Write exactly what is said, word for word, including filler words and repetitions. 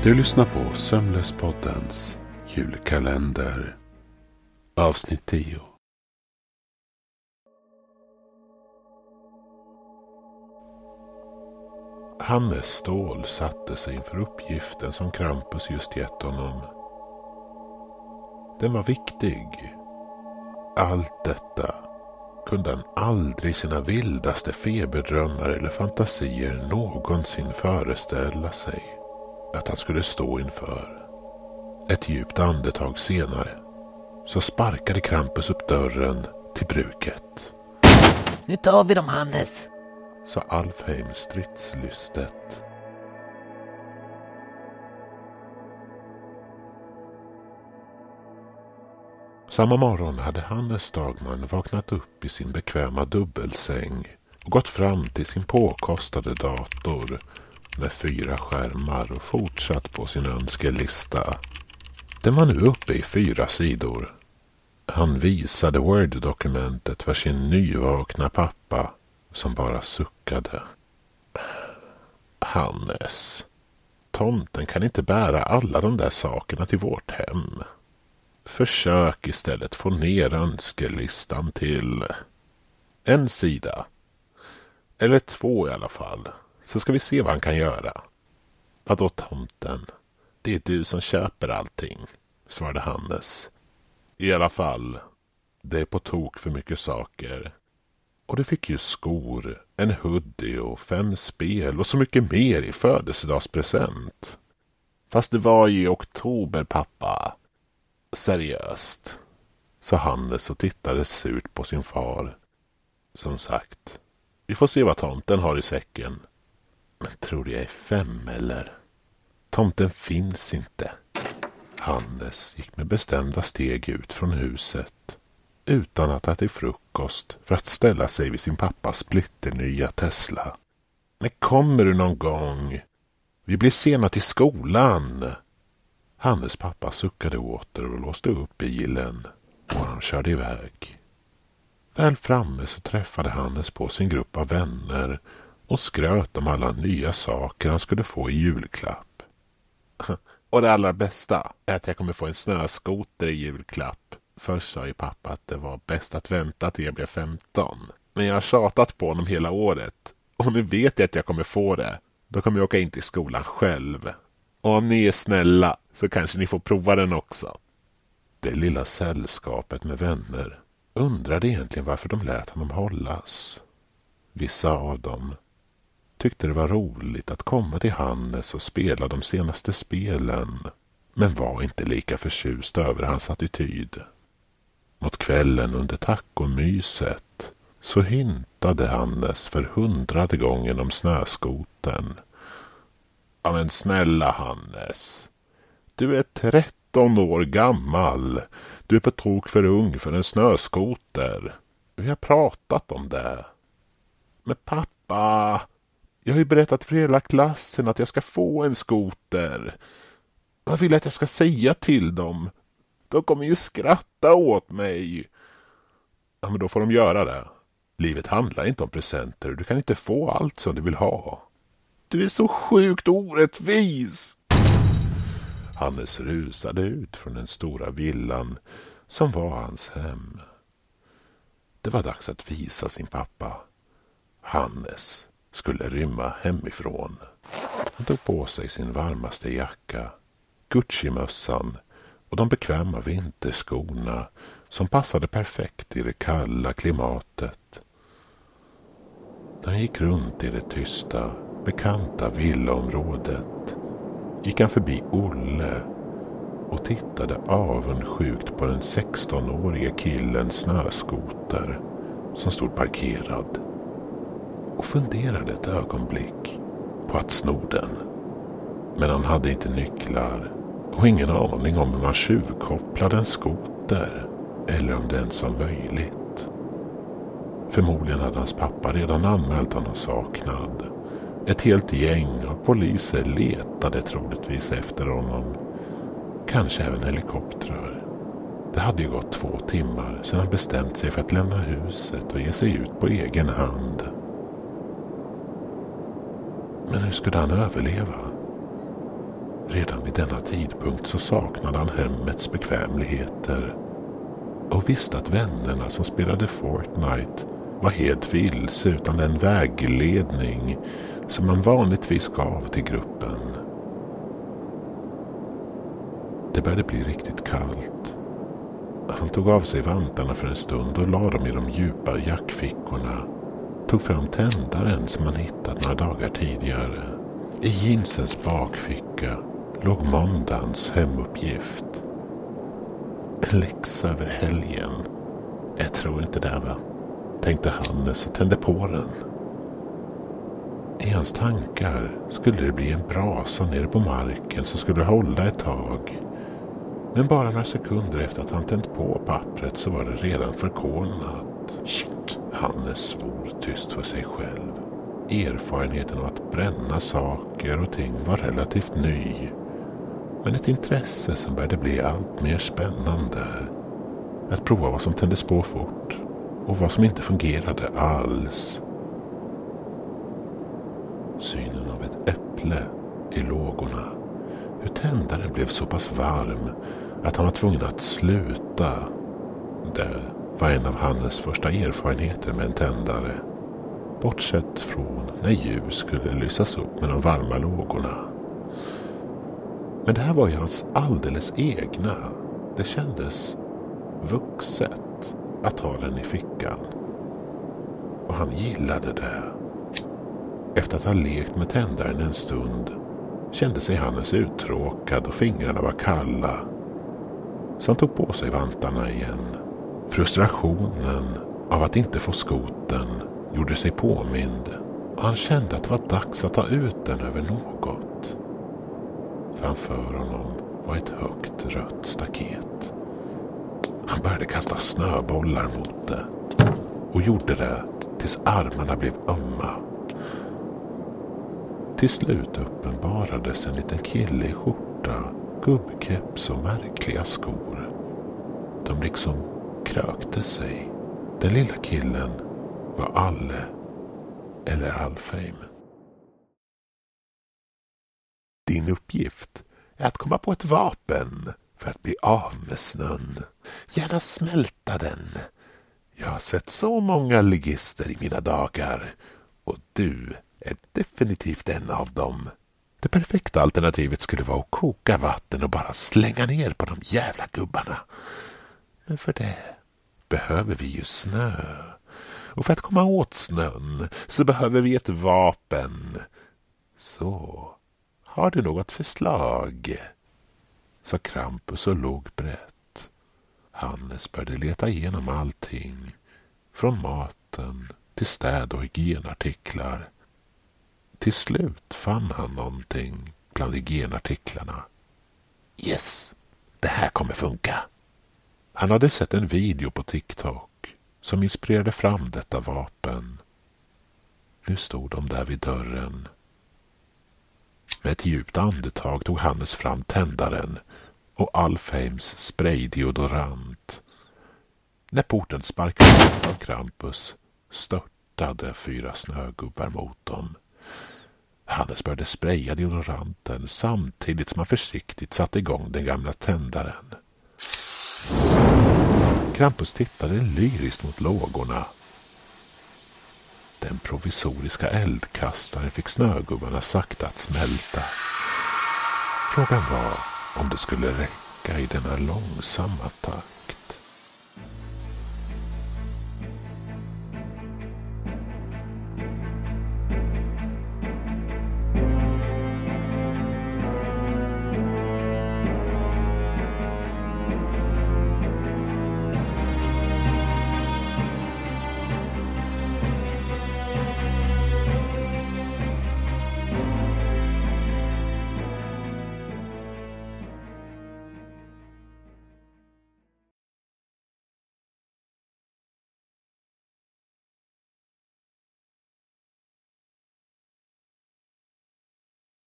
Du lyssnar på Sömnlöspoddens julkalender, avsnitt tio. Hannes Ståhl satte sig inför uppgiften som Krampus just gett honom. Den var viktig. Allt detta kunde han aldrig i sina vildaste feberdrömmar eller fantasier någonsin föreställa sig att han skulle stå inför. Ett djupt andetag senare så sparkade Krampus upp dörren till bruket. Nu tar vi dem, Hannes, sa Alfheim stridslystet. Samma morgon hade Hannes Dagman vaknat upp i sin bekväma dubbelsäng och gått fram till sin påkostade dator med fyra skärmar och fortsatt på sin önskelista. Den var nu uppe i fyra sidor. Han visade Word-dokumentet för sin nyvakna pappa som bara suckade. Hannes, tomten kan inte bära alla de där sakerna till vårt hem. Försök istället få ner önskelistan till en sida. Eller två i alla fall. Så ska vi se vad han kan göra. Vadå tomten? Det är du som köper allting, svarade Hannes. I alla fall, det är på tok för mycket saker. Och du fick ju skor, en hoodie och fem spel och så mycket mer i födelsedagspresent. Fast det var i oktober, pappa. Seriöst, sa Hannes och tittade surt på sin far. Som sagt, vi får se vad tomten har i säcken. Men tror du jag är fem eller? Tomten finns inte. Hannes gick med bestämda steg ut från huset utan att äta frukost för att ställa sig vid sin pappas splitternya Tesla. Men kommer du någon gång? Vi blir sena till skolan. Hannes pappa suckade åter och låste upp bilen och han körde iväg. Väl framme så träffade Hannes på sin grupp av vänner och skröt om alla nya saker han skulle få i julklapp. Och det allra bästa är att jag kommer få en snöskoter i julklapp. Först sa ju pappa att det var bäst att vänta till jag blev femton. Men jag har tjatat på honom hela året. Och nu vet jag att jag kommer få det. Då kommer jag åka in till skolan själv. Och om ni är snälla så kanske ni får prova den också. Det lilla sällskapet med vänner undrade egentligen varför de lät honom hållas. Vissa av dem tyckte det var roligt att komma till Hannes och spela de senaste spelen, men var inte lika förtjust över hans attityd. Mot kvällen under tacomyset så hintade Hannes för hundrade gången om snöskoten. Ja men snälla Hannes, du är tretton år gammal. Du är på tok för ung för en snöskoter. Vi har pratat om det. Men pappa, jag har ju berättat för hela klassen att jag ska få en skoter. Jag vill att jag ska säga till dem. De kommer ju skratta åt mig. Ja, men då får de göra det. Livet handlar inte om presenter. Du kan inte få allt som du vill ha. Du är så sjukt orättvis. Hannes rusade ut från den stora villan som var hans hem. Det var dags att visa sin pappa. Hannes skulle rymma hemifrån. Han tog på sig sin varmaste jacka, Gucci-mössan och de bekväma vinterskorna som passade perfekt i det kalla klimatet. När han gick runt i det tysta, bekanta villaområdet gick han förbi Olle och tittade avundsjukt på den sextonåriga killens snöskoter som stod parkerad och funderade ett ögonblick på att sno den. Men han hade inte nycklar och ingen aning om hur man tjuvkopplade en skoter eller om det ens var möjligt. Förmodligen hade hans pappa redan anmält honom saknad. Ett helt gäng av poliser letade troligtvis efter honom. Kanske även helikoptrar. Det hade ju gått två timmar sedan han bestämt sig för att lämna huset och ge sig ut på egen hand. Men hur skulle han överleva? Redan vid denna tidpunkt så saknade han hemmets bekvämligheter och visste att vännerna som spelade Fortnite var helt vilse utan den vägledning som man vanligtvis gav till gruppen. Det började bli riktigt kallt. Han tog av sig vantarna för en stund och la dem i de djupa jackfickorna. Tog fram tändaren som han hittat några dagar tidigare. I jeansens bakficka låg måndagens hemuppgift. En läxa över helgen. Jag tror inte det, va? Tänkte Hannes och tände på den. I hans tankar skulle det bli en brasa nere på marken som skulle hålla ett tag. Men bara några sekunder efter att han tänt på pappret så var det redan förkolnat. Shit, Hannes svor tyst för sig själv. Erfarenheten av att bränna saker och ting var relativt ny. Men ett intresse som började bli allt mer spännande. Att prova vad som tändes på fort och vad som inte fungerade alls. Synen av ett äpple i lågorna. Hur tändaren blev så pass varm att han var tvungen att sluta. Det var en av Hannes första erfarenheter med en tändare. Bortsett från när ljus skulle lysas upp med de varma lågorna. Men det här var ju hans alldeles egna. Det kändes vuxet att ha den i fickan. Och han gillade det. Efter att ha lekt med tändaren en stund kände sig Hannes uttråkad och fingrarna var kalla. Så han tog på sig vantarna igen. Frustrationen av att inte få skoten gjorde sig påmind och han kände att det var dags att ta ut den över något. Framför honom var ett högt rött staket. Han började kasta snöbollar mot det och gjorde det tills armarna blev ömma. Till slut uppenbarades en liten kille i skjorta, gubbkeps och märkliga skor. De liksom krökte sig. Den lilla killen var Alle eller Alfheim. Din uppgift är att komma på ett vapen för att bli av med snön. Gärna smälta den. Jag har sett så många ligister i mina dagar och du är definitivt en av dem. Det perfekta alternativet skulle vara att koka vatten och bara slänga ner på de jävla gubbarna. Men för det behöver vi ju snö. Och för att komma åt snön så behöver vi ett vapen. Så, har du något förslag? Sa Krampus och låg brett. Hannes började leta igenom allting. Från maten till städ- och hygienartiklar. Till slut fann han någonting bland hygienartiklarna. Yes, det här kommer funka. Han hade sett en video på TikTok som inspirerade fram detta vapen. Nu stod de där vid dörren. Med ett djupt andetag tog Hannes fram tändaren och Alfheims spraydeodorant. När porten sparkades upp av Krampus störtade fyra snögubbar mot dem. Hannes började spraya deodoranten samtidigt som han försiktigt satte igång den gamla tändaren. Krampus tittade lyriskt mot lågorna. Den provisoriska eldkastaren fick snögubbarna sakta att smälta. Frågan var om det skulle räcka i denna långsamma takt.